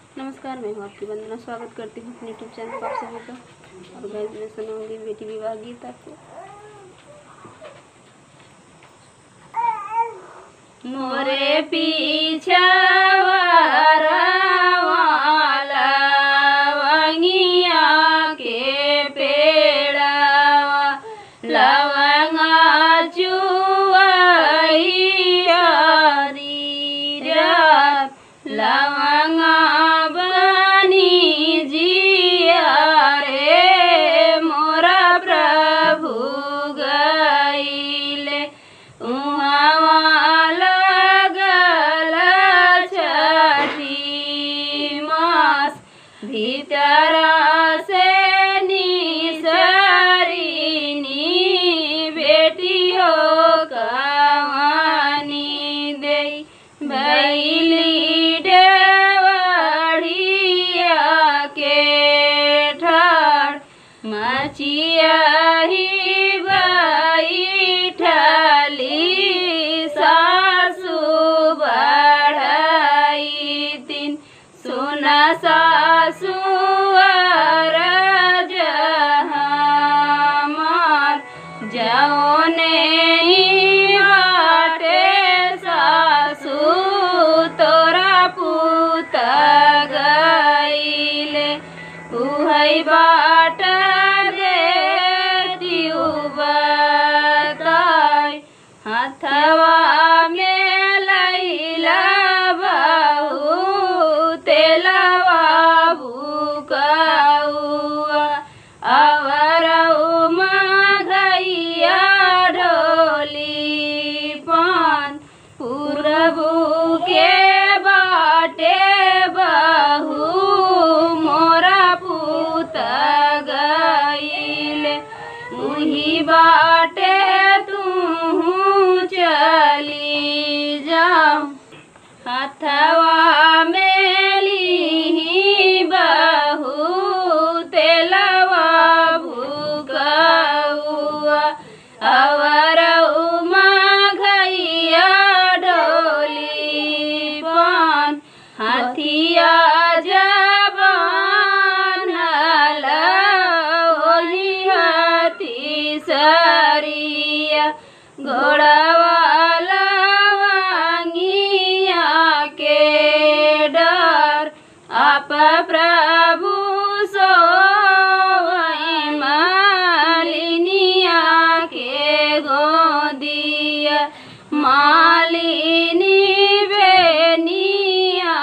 नमस्कार, मैं हूँ आपकी वंदना। स्वागत करती हूँ अपने यूट्यूब चैनल पर आप सभी का। और गाइस मैं सुनाऊंगी बेटी विवाह गीत आपको। मोरे पीछा लवंगिया के पेड़वा लवंगा लवंगा बनी जिया रे मोरा प्रभु गईले उहाँ लगल छठी मास भीतर से निसरिनी बेटी हो कहानी दे भैली मचिया ही बैठली सासु बढ़ाई दिन सुना सासु हमार जौने बाटे सासु तोरा पुत गईले उहई बाट हथवा में लैला बहू तेलवा भूकौआ अवरऊ मघैया ढोली पान पूरबू के बाटे बहू मोरा पुत गईले उही बाटे चली जाऊं हथवा में लीही बहू तेलवा भूकौआ अवरऊ मघैया ढोली पान हाथिया जबानल ओही हाथी सरिया घोड़वा लवंगिया के डर आप प्रभु सोई मालिनिया के गोदिया मालिनी बेनिया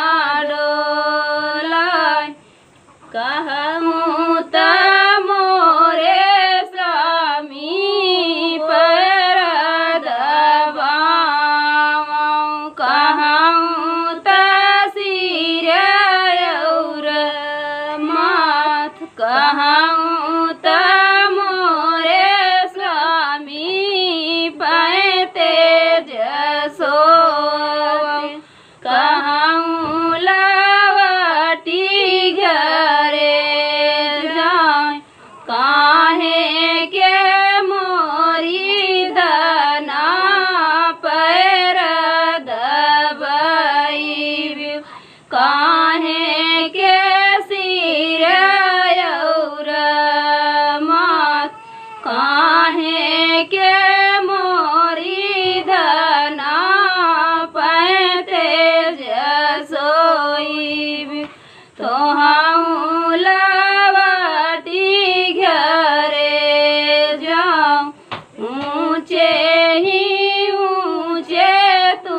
डोलाय कहूँ त मोरे स्वामी कहूँ त मोरे स्वामी पैते जसो कहूँ लवटी घरे जाए काहे के मोरी धना पैर दबाई काहे के काहे के मोरी धना पैते जसोई तोहाऊ लवटी घरे जाऊं ऊंचे ही ऊंचे तू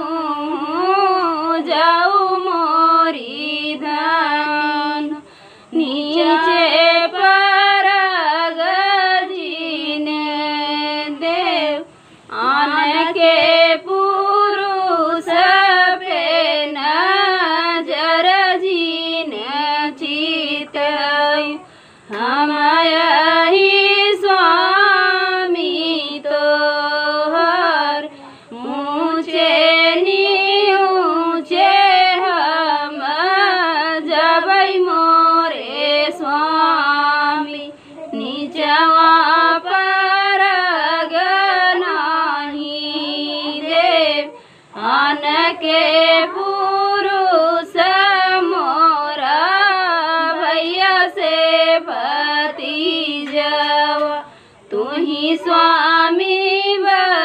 जाऊ मोरी धन नीचे के पुरुष पे नजर जीन चित हम यही स्वामी तोहर ऊंचे नी ऊंचे हम तू ही स्वामी